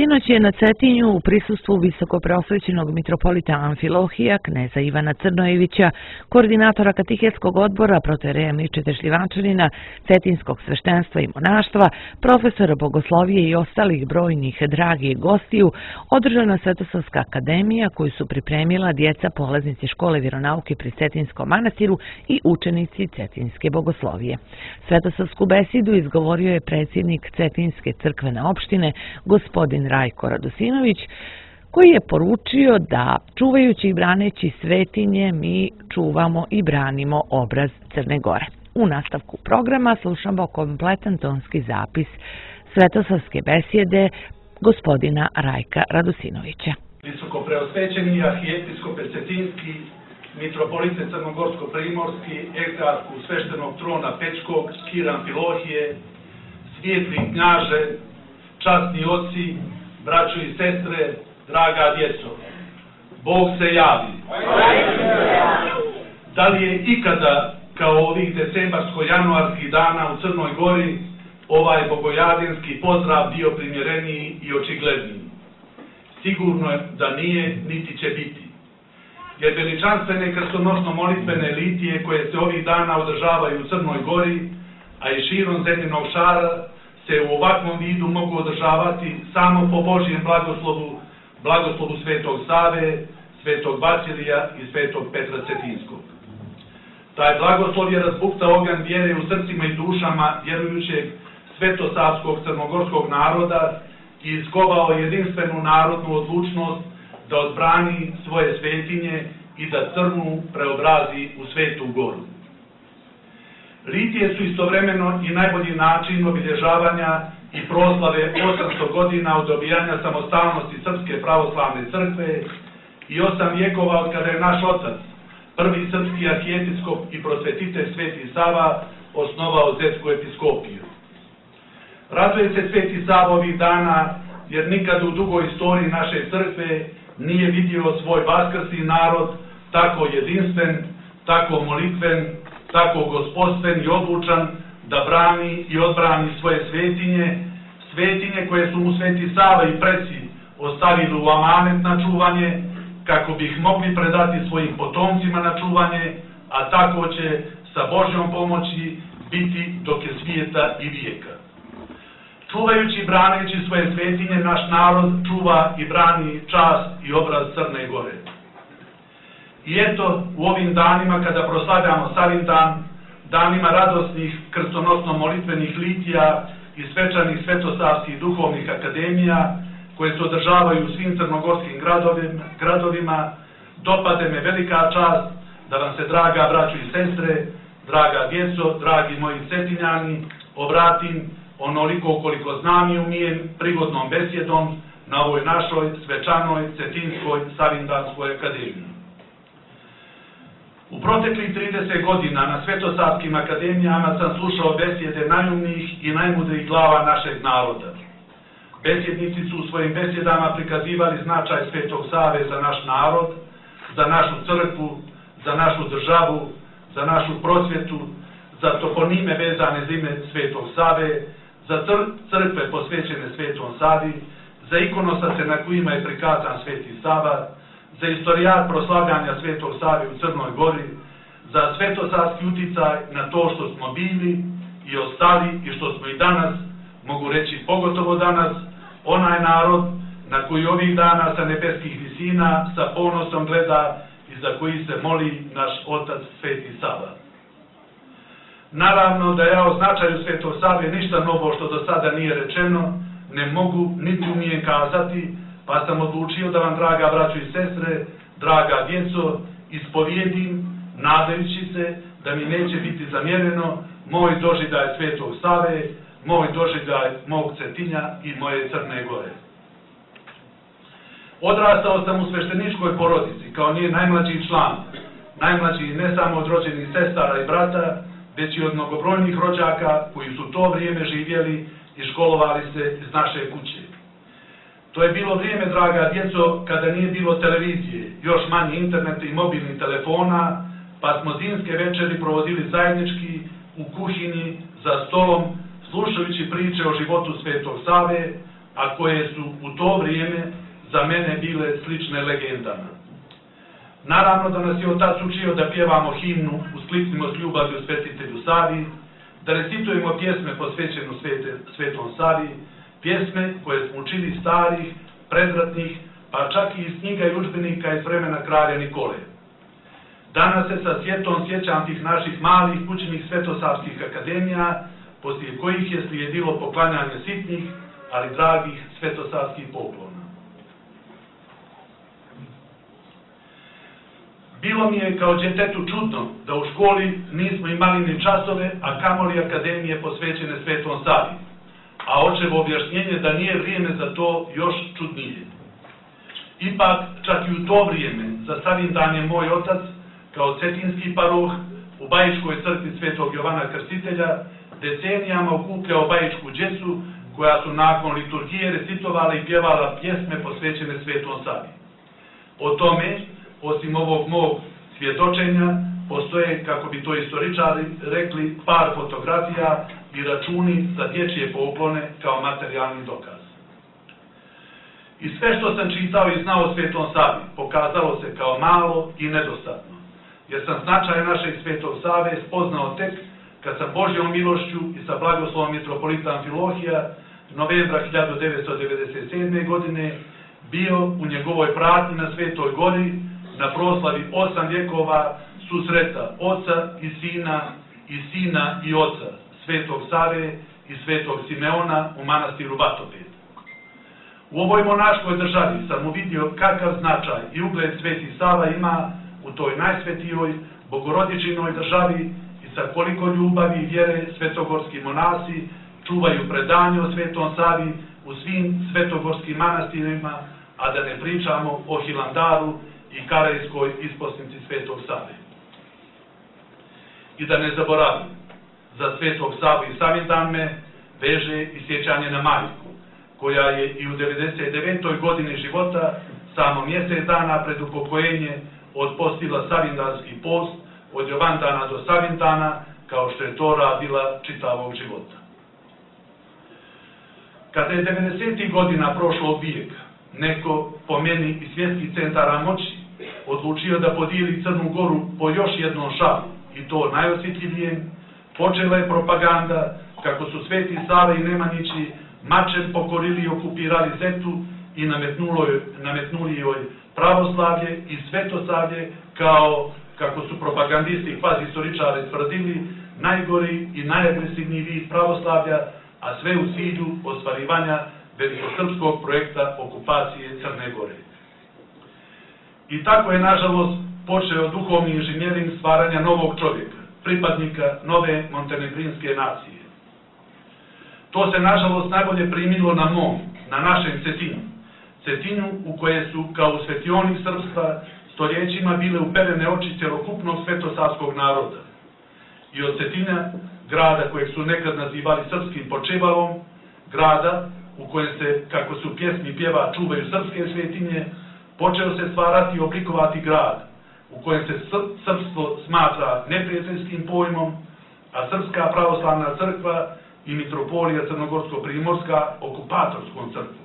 Svetonoć je na Cetinju u prisustvu visokopreosvećenog mitropolita Amfilohija, kneza Ivana Crnojevića, koordinatora katehetskog odbora protoijereja Mičete Šljivančanina, cetinskog sveštenstva i monaštva, profesora bogoslovije i ostalih brojnih dragih gostiju, održana Svetosavska akademija koju su pripremila djeca polaznici škole vjeronauke pri Cetinskom manastiru i učenici Cetinske bogoslovije. Svetosavsku besedu izgovorio je predsjednik Cetinske crkvene opštine, gospodin Rajko Radosinović, koji je poručio da, čuvajući i braneći svetinje, mi čuvamo i branimo obraz Crne Gore. U nastavku programa slušamo kompletan tonski zapis Svetosavske besjede gospodina Rajka Radosinovića. Visokopreosvećeni arhijepiskope Cetinski, mitropolite Crnogorsko-primorski, egzarhu sveštenog trona Pečkog, Kir Amfilohije, svijetli knjaže, časni oci, braćo i sestre, draga djeco, Bog se javi. Da li je ikada, kao ovih decembarsko-januarskih dana u Crnoj Gori, ovaj bogojavljenski pozdrav bio primjereniji i očigledniji? Sigurno je da nije, niti će biti. Jer veličanstvene krstonosno-molitvene litije koje se ovih dana održavaju u Crnoj Gori, a i širom zemljenog šara, se u ovakvom vidu mogu održavati samo po Božjem blagoslovu Svetog Save, Svetog Vasilija i Svetog Petra Cetinskog. Taj blagoslov je razbuktao oganj vjere u srcima i dušama vjerujućeg svetosavskog crnogorskog naroda i iskovao jedinstvenu narodnu odlučnost da odbrani svoje svetinje i da Crnu preobrazi u Svetu Goru. Litije su istovremeno i najbolji način obilježavanja i proslave 800 godina od dobijanja samostalnosti Srpske pravoslavne crkve i 8 vjekova od kada je naš otac, prvi srpski arhijepiskop i prosvetitelj Sveti Sava, osnovao Zetsku episkopiju. Raduje se Sveti Sava ovih dana jer nikad u dugoj istoriji naše crkve nije vidio svoj vaskrsni narod tako jedinstven, tako molitven, tako gospodstven i odlučan da brani i odbrani svoje svetinje koje su mu Sveti Sava i preci ostavili u amanet na čuvanje, kako bi ih mogli predati svojim potomcima na čuvanje, a tako će sa Božjom pomoći biti dok je svijeta i vijeka. Čuvajući i braneći svoje svetinje, naš narod čuva i brani čast i obraz Crne Gore. I eto, u ovim danima kada proslavljamo Savindan, danima radosnih krstonosno-molitvenih litija i svečanih svetosavskih duhovnih akademija, koje se održavaju u svim crnogorskim gradovima, dopade me velika čast da vam se, draga braćo i sestre, draga djeco, dragi moji cetinjani, obratim onoliko koliko znam i umijem prigodnom besjedom na ovoj našoj svečanoj Cetinskoj Savindanskoj akademiji. U proteklih 30 godina na svetosavskim akademijama sam slušao besjede najumnijih i najmudrijih glava našeg naroda. Besjednici su u svojim besjedama prikazivali značaj Svetog Save za naš narod, za našu crkvu, za našu državu, za našu prosvjetu, za toponime vezane za ime Svetog Save, za crkve posvećene Svetom Savi, za ikonosase na kojima je prikazan Sveti Sava, za istorijat proslavljanja Svetog Save u Crnoj Gori, za svetosavski uticaj na to što smo bili i ostali i što smo i danas, mogu reći pogotovo danas, onaj narod na koji ovih dana sa nebeskih visina sa ponosom gleda i za koji se moli naš otac Sveti Sava. Naravno da ja o značaju Svetog Save ništa novo što do sada nije rečeno ne mogu niti umijem kazati, pa sam odlučio da vam, draga braćo i sestre, draga djeco, ispovijedim, nadajući se da mi neće biti zamjereno moj doživljaj Svetog Save, moj doživljaj mog Cetinja i moje Crne Gore. Odrastao sam u svešteničkoj porodici kao njen najmlađi član, najmlađi ne samo od rođenih sestara i brata, već i od mnogobrojnih rođaka koji su to vrijeme živjeli i školovali se iz naše kuće. To je bilo vrijeme, draga djeco, kada nije bilo televizije, još manje interneta i mobilnih telefona, pa smo zimske večeri provodili zajednički u kuhinji za stolom, slušajući priče o životu Svetog Save, a koje su u to vrijeme za mene bile slične legendama. Naravno da nas je otac učio da pjevamo himnu Uskliknimo s ljubavlju Svetitelju Savi, da recitujemo pjesme posvećenu Svetom Savi, pjesme koje smo učili starih, predratnih, pa čak i iz knjiga i udžbenika iz vremena kralja Nikole. Danas se sa sjetom sjećam tih naših malih kućnih svetosavskih akademija, poslije kojih je slijedilo poklanjanje sitnih, ali dragih svetosavskih poklona. Bilo mi je kao djetetu čudno da u školi nismo imali ni časove, a kamoli akademije posvećene Svetom Savi, a očevo objašnjenje da nije vrijeme za to još čudnije. Ipak, čak i u to vrijeme, za Savindan je moj otac, kao cetinski paroh u Bajičkoj crkvi Svetog Jovana Krstitelja, decenijama okupljao bajičku djecu, koja su nakon liturgije recitovala i pjevala pjesme posvećene Svetom Savi. O tome, osim ovog mog svjedočenja, postoje, kako bi to istoričari rekli, par fotografija i računi za dječje poklone kao materijalni dokaz. I sve što sam čitao i znao o Svetom Savi pokazalo se kao malo i nedostatno, jer sam značaj našeg Svetog Save spoznao tek kad sam Božjom milošću i sa blagoslovom mitropolita Amfilohija novembra 1997. godine bio u njegovoj pratnji na Svetoj Gori na proslavi 8 vjekova susreta Oca i Sina i Oca, Svetog Save i Svetog Simeona u manastiru Batopet. U ovoj monaškoj državi sam uvidio kakav značaj i ugled Sveti Sava ima u toj najsvetijoj bogorodičinoj državi i sa koliko ljubavi i vjere svetogorski monasi čuvaju predanje o Svetom Savi u svim svetogorskim manastirima, a da ne pričamo o Hilandaru i Karejskoj isposnici Svetog Save. I da ne zaboravim, za Svetog Savu i Savindan me veže i sjećanje na majku, koja je i u 99. godini života, samo mjesec dana pred upokojenje, odpostila savindanski post od Jovandana do Savindana, kao što je to radila čitavog života. Kada je 90. godina prošlog vijeka, neko, po meni iz svjetskih centara moći, odlučio da podijeli Crnu Goru po još jednom šalu, i to najosjetljivijem, počela je propaganda kako su Sveti Sava i Nemanjići mačem pokorili i okupirali Zetu i nametnuli joj pravoslavlje i svetosavlje kao, kako su propagandisti i kvazi-istoričari tvrdili, najgori i najagresivniji vid pravoslavlja, a sve u cilju ostvarivanja velikosrpskog projekta okupacije Crne Gore. I tako je, nažalost, počeo duhovni inženjering stvaranja novog čovjeka, pripadnika nove montenegrinske nacije. To se, nažalost, najbolje primilo na našem Cetinju, u koje su, kao u svetionik srpstva, stoljećima bile uperene oči cjelokupnog svetosavskog naroda. I od Cetinja, grada kojeg su nekad nazivali srpskim počevalom, grada u kojem se, kako su pjesmi pjeva, čuvaju srpske svetinje, počeo se stvarati i oblikovati grad, u kojem se srpstvo smatra neprijateljskim pojmom, a Srpska pravoslavna crkva i mitropolija Crnogorsko-Primorska okupatorskom crkvom.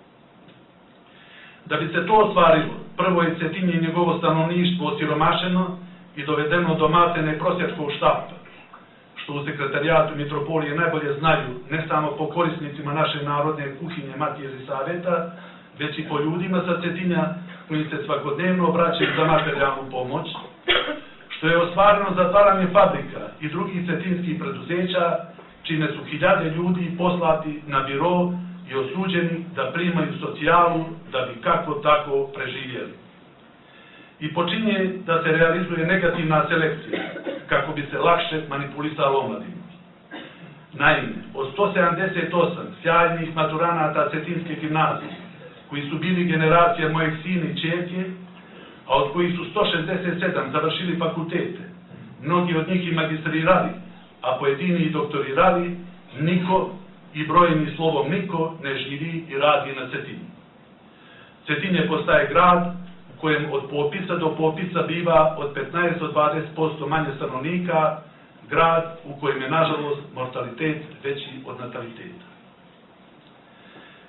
Da bi se to ostvarilo, prvo je Cetinje i njegovo stanovništvo osiromašeno i dovedeno do maltene prosjačkog štapa, što u sekretarijatu mitropolije najbolje znaju ne samo po korisnicima naše narodne kuhinje Matije Elisaveta, već i po ljudima sa Cetinja koji se svakodnevno obraćaju za materijalnu pomoć, što je ostvareno zatvaranje fabrika i drugih cetinskih preduzeća, čime su hiljade ljudi poslati na biro i osuđeni da primaju socijalu da bi kako tako preživjeli. I počinje da se realizuje negativna selekcija, kako bi se lakše manipulisalo omladinu. Naime, od 178 sjajnih maturanata Cetinske gimnazije, koji su bili generacija mojeg sina i ćerke, a od kojih su 167 završili fakultete, mnogi od njih i magistrirali, a pojedini i doktorirali, niko, i brojeni slovom niko, ne živi i radi na Cetinju. Cetinje postaje grad u kojem od popisa do popisa biva od 15 do 20% manje stanovnika, grad u kojem je, nažalost, mortalitet veći od nataliteta.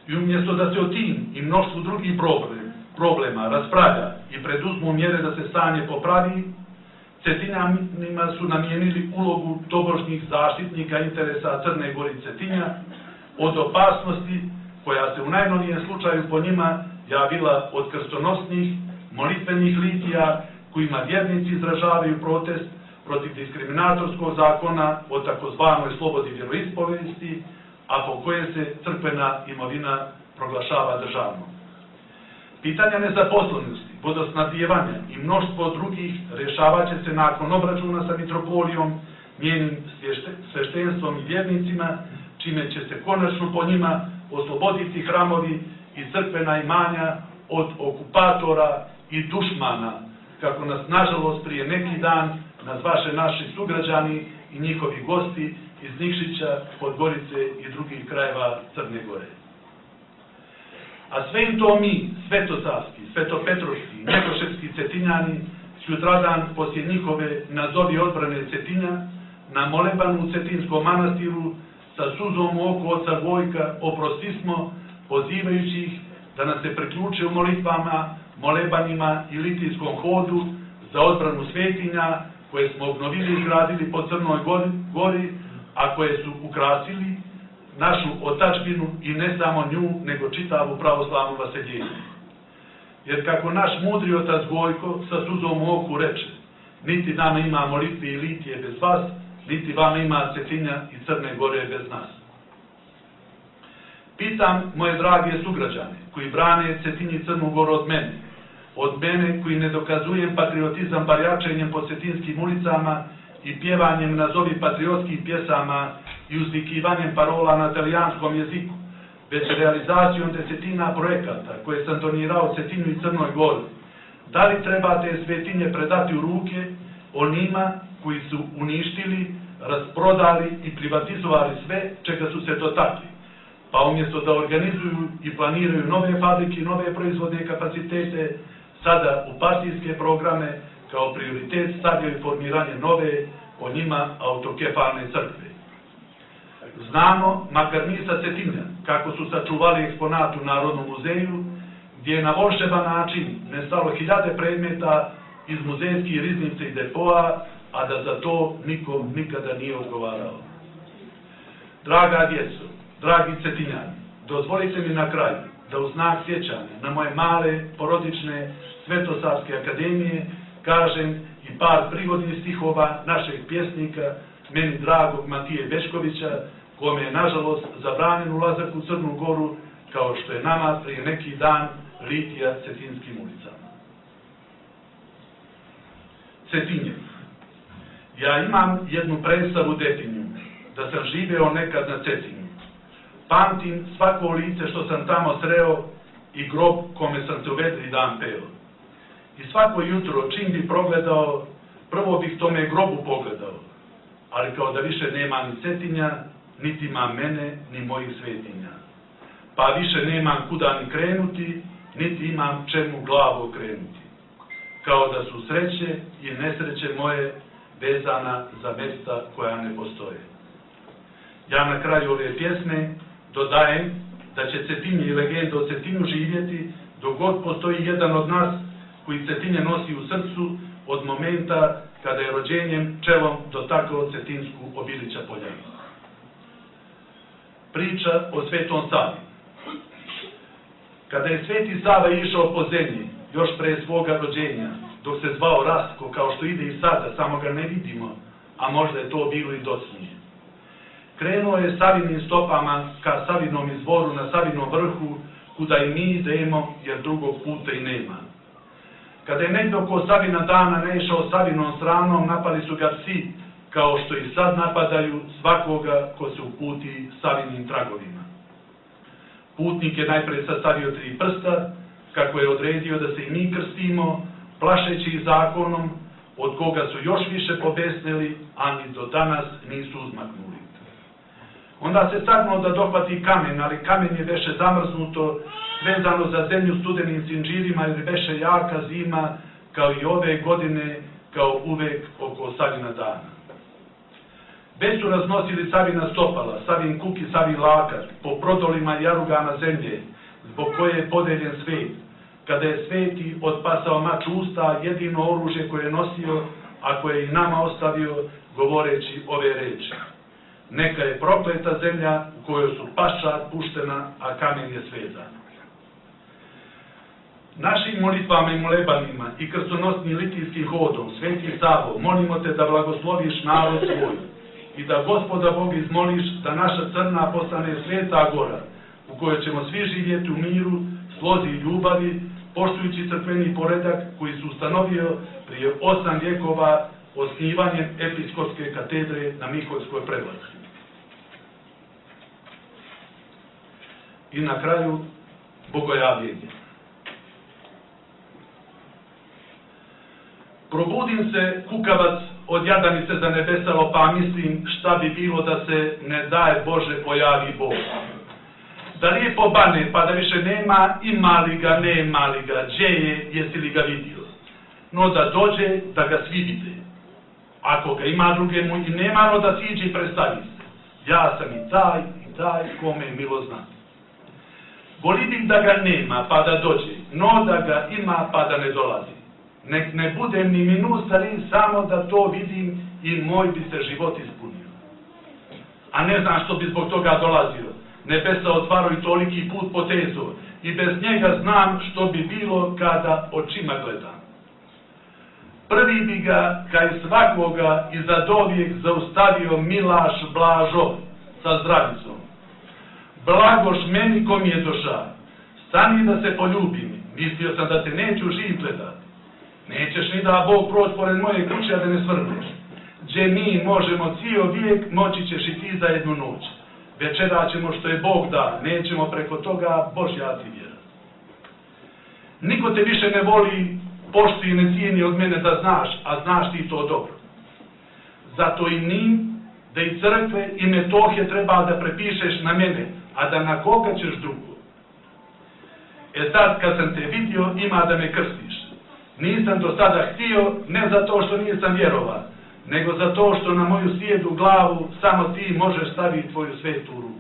I umjesto da se o tim i mnoštvu drugih problema raspravlja i preduzmu mjere da se stanje popravi, Cetinjanima su namijenili ulogu tobožnjih zaštitnika interesa Crne Gore i Cetinja od opasnosti koja se u najnovijem slučaju po njima javila od krstonosnih, molitvenih litija kojima vjernici izražavaju protest protiv diskriminatorskog zakona o takozvanoj slobodi vjeroispovesti, a po koje se crkvena imovina proglašava državnom. Pitanja nezaposlenosti, vodosnabdijevanja i mnoštvo drugih rješavat će se nakon obračuna sa mitropolijom, njenim sveštenstvom i vjernicima, čime će se konačno po njima osloboditi hramovi i crkvena imanja od okupatora i dušmana, kako nas nažalost prije neki dan nazvaše naši sugrađani i njihovi gosti iz Nikšića, Podgorice i drugih krajeva Crne Gore. A sve im to mi, svetosavski, svetopetrovski, njegoševski Cetinjani, sutradan poslije njihove nazovi odbrane Cetinja, na molebanu u Cetinskom manastiru, sa suzom u oku oca Gojka, oprostismo, pozivajući ih da nas se priključe u molitvama, molebanima i litijskom hodu za odbranu svetinja, koje smo obnovili i izgradili po Crnoj Gori, a koje su ukrasili našu otadžbinu i ne samo nju, nego čitavu pravoslavnu vaseljenju. Jer kako naš mudri otac Gojko sa suzom u oku reče, niti nama ima molitve i litije bez vas, niti vama ima Cetinja i Crne Gore bez nas. Pitam moje drage sugrađane, koji brane Cetinj i Crnu Goru od mene koji ne dokazujem patriotizam barjačenjem po cetinskim ulicama i pjevanjem nazovi patriotskih pjesama i uzvikivanjem parola na talijanskom jeziku, već realizacijom desetina projekata koje sam donirao Cetinju i Crnoj Gori. Da li treba te svetinje predati u ruke onima koji su uništili, rasprodali i privatizovali sve čega su se dotakli, pa umjesto da organizuju i planiraju nove fabrike i nove proizvodne kapacitete, sada u partijske programe kao prioritet stavljaju formiranje nove, po njima autokefalne crkve. Znamo, makar mi sa Cetinja, kako su sačuvali eksponat u Narodnom muzeju, gdje je na volšeban način nestalo hiljade predmeta iz muzejskih riznice i depoa, a da za to nikom nikada nije odgovarao. Draga djeco, dragi Cetinjani, dozvolite mi na kraju da u znak sjećanja na moje male, porodične Svetosavske akademije kažem i par prigodnih stihova našeg pjesnika, meni dragog Matije Beškovića, kome je nažalost zabranjen ulazak u Crnu Goru, kao što je nama prije neki dan litija Cetinskim ulicama. Cetinje. Ja imam jednu predstavu detinju, da sam živeo nekad na Cetinju. Pamtim svako lice što sam tamo sreo i grob kome sam se u vedri dan peo. I svako jutro čim bi progledao, prvo bih tome grobu pogledao, ali kao da više nema ni Cetinja, niti ima mene, ni mojih svetinja. Pa više nemam kuda ni krenuti, niti imam čemu glavu okrenuti. Kao da su sreće i nesreće moje vezana za mjesta koja ne postoje. Ja na kraju ove pjesme dodajem da će Cetinje i legenda o Cetinju živjeti dok god postoji jedan od nas koji Cetinje nosi u srcu od momenta kada je rođenjem čelom dotakao Cetinsku Obilića poljanu. Priča o Svetom Savi. Kada je Sveti Sava išao po zemlji, još pre svoga rođenja, dok se zvao Rastko, kao što ide i sada, samo ga ne vidimo, a možda je to bilo i dosnije. Krenuo je Savinim stopama ka Savinom izvoru na Savinom vrhu, kuda i mi idemo, jer drugog puta i nema. Kada je negdje oko Savina dana naišao Savinom stranom, napali su ga psi, kao što i sad napadaju svakoga ko se uputi Savinim tragovima. Putnik je najprej sastavio 3 prsta, kako je odredio da se i mi krstimo, plašeći ih zakonom, od koga su još više pobesnili, a ni do danas nisu uzmaknuli. Onda se sagnuo da dohvati kamen, ali kamen je veše zamrznuto, svezano za zemlju studenim sinđirima, jer veše jaka zima, kao i ove godine, kao uvek oko Savina dana. Već su raznosili Savina stopala, Savin kuk i Savin lakar, po prodolima jarugama zemlje, zbog koje je podeljen svet. Kada je sveti otpasao mač usta, jedino oružje koje je nosio, a koje je i nama ostavio, govoreći ove reči. Neka je prokleta zemlja u kojoj su paša puštena, a kamen je svezan. Našim molitvama i molebanima i krstonosnim litijskim hodom, Sveti Savo, molimo te da blagosloviš narod svoj i da Gospoda Bog izmoliš da naša Crna postane sveta gora, u kojoj ćemo svi živjeti u miru, slozi i ljubavi, poštujući crkveni poredak koji su ustanovio prije 8 vjekova osnivanjem episkopske katedre na Miholjskoj Prevlaci. I na kraju, bogojavljenje. Probudim se, kukavac, od jadanice za nebesalo, pa mislim šta bi bilo da se, ne daje Bože, pojavi Bog. Da lijepo bane, pa da više nema, ima li ga, nema li ga, gdje je, jesi li ga vidio. No da dođe, da ga svi vide. Ako ga ima druge mu i nema, no da siđe i predstavi se. Ja sam i taj, kome je milo znati. Voli bih da ga nema, pa da dođe, no da ga ima, pa da ne dolazi. Nek ne budem ni minusari, samo da to vidim i moj bi se život ispunio. A ne znam što bi zbog toga dolazio. Nebesa otvaraju toliki put potezo i bez njega znam što bi bilo kada očima gledam. Prvi bi ga, kaj svakoga, i za dovijek zaustavio Milaš Blažo sa zdravicom. Blagoš meni ko mi je došao, stani da se poljubim, mislio sam da te neću živ gledat. Nećeš ni da Bog proći pored moje kuće, a da ne svrneš. Gdje mi možemo cijel vijek, moći ćeš i ti za jednu noć. Večera ćemo što je Bog da, nećemo preko toga, Božja ti vjera. Niko te više ne voli, pošti i ne cijeni od mene da znaš, a znaš ti to dobro. Zato i Nim, da i crkve i Metohije treba da prepišeš na mene, a da na koga ćeš drugo. Sad kad sam te vidio, ima da me krstiš. Nisam do sada htio, ne zato što nisam vjerova, nego zato što na moju sjedu glavu samo ti možeš staviti tvoju svetu ruku.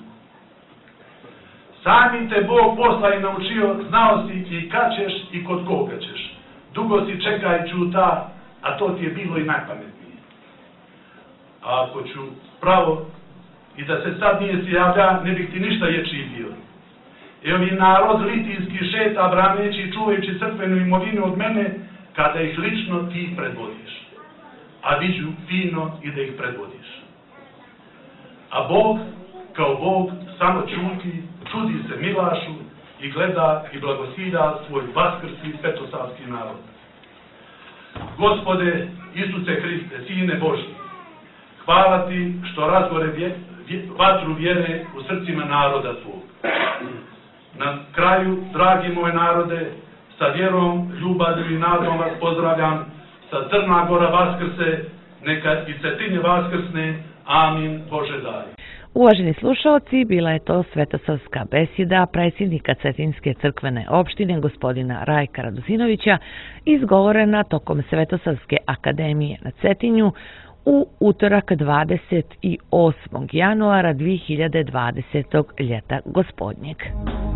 Sami te Bog posla i naučio, znao si i kad ćeš i kod koga ćeš. Dugo si čeka i čuta, a to ti je bilo i najpametnije. A ako ću pravo i da se sad nije si javlja, ne bih ti ništa ječiji bio. I ovi narod litijski šeta braneći i čuvajući crkvenu imovinu od mene, kada ih lično ti predvodiš. A viđu fino i da ih predvodiš. A Bog, kao Bog, samo čuti, čudi se Milašu i gleda i blagosilja svoj vaskrski svetosavski narod. Gospode Isuse Hriste, Sine Božji, hvala ti što razgore vatru vjere u srcima naroda tvog. Na kraju, dragi moje narode, sa vjerom, ljubavlju i nadom vas pozdravljam, sa Crna Gora vaskrse, neka i Cetinje vaskrsne, amin, Bože daj. Uvaženi slušalci, bila je to svetosavska besjeda predsjednika Cetinske crkvene opštine gospodina Rajka Radosinovića, izgovorena tokom Svetosavske akademije na Cetinju u utorak 28. januara 2020. ljeta gospodnjeg.